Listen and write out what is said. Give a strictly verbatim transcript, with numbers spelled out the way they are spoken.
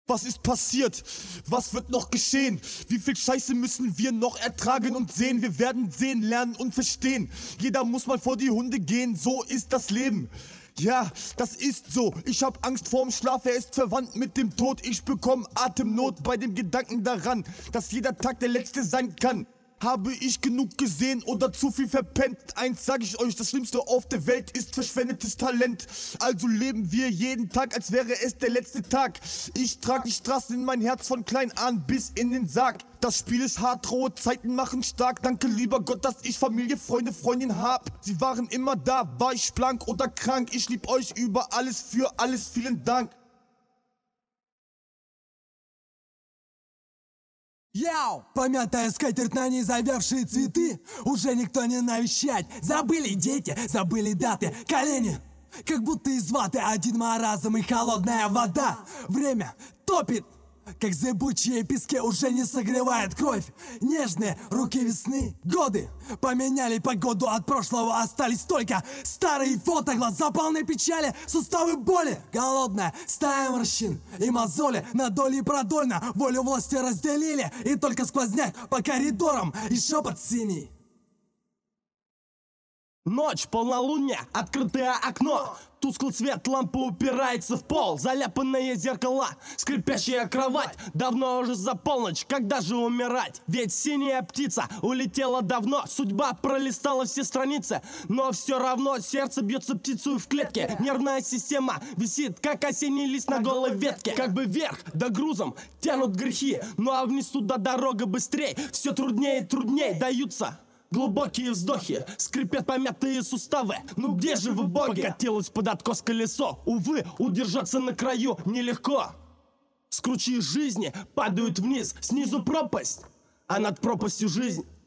Was ist passiert? Was wird noch geschehen? Wie viel Scheiße müssen wir noch ertragen und sehen? Wir werden sehen, lernen und verstehen. Jeder muss mal vor die Hunde gehen, so ist das Leben. Ja, das ist so. Ich hab Angst vorm Schlaf, er ist verwandt mit dem Tod. Ich bekomme Atemnot bei dem Gedanken daran, dass jeder Tag der letzte sein kann. Habe ich genug gesehen oder zu viel verpennt? Eins sag ich euch, das Schlimmste auf der Welt ist verschwendetes Talent. Also leben wir jeden Tag, als wäre es der letzte Tag. Ich trag die Straßen in mein Herz von klein an bis in den Sarg. Das Spiel ist hart, rohe Zeiten machen stark. Danke lieber Gott, dass ich Familie, Freunde, Freundin hab. Sie waren immer da, war ich blank oder krank. Ich lieb euch über alles, für alles, vielen Dank. Яу! Помятая скатерть на ней завявшие цветы. Уже никто не навещать. Забыли дети, забыли даты. Колени, как будто из ваты. Один маразм и холодная вода. Время топит, как зыбучие пески. Уже не согревает кровь. Нежные руки весны. Годы поменяли погоду. От прошлого остались только старые фото. Глаза полны печали, суставы боли. Голодная стая морщин и мозоли. На доли продольно волю власти разделили. И только сквозняк по коридорам и шепот синий. Ночь, полнолуние, открытое окно. Тусклый свет лампы упирается в пол. Заляпанные зеркала, скрипящая кровать. Давно уже за полночь, когда же умирать? Ведь синяя птица улетела давно. Судьба пролистала все страницы. Но все равно сердце бьется птицу в клетке. Нервная система висит, как осенний лист на голой ветке. Как бы вверх, да грузом тянут грехи. Ну а вниз туда дорога быстрей. Все труднее и труднее даются глубокие вздохи, скрипят помятые суставы. Ну где же вы, боги? Покатилось под откос колесо. Увы, удержаться на краю нелегко. С кручи жизни падают вниз, снизу пропасть, а над пропастью жизнь.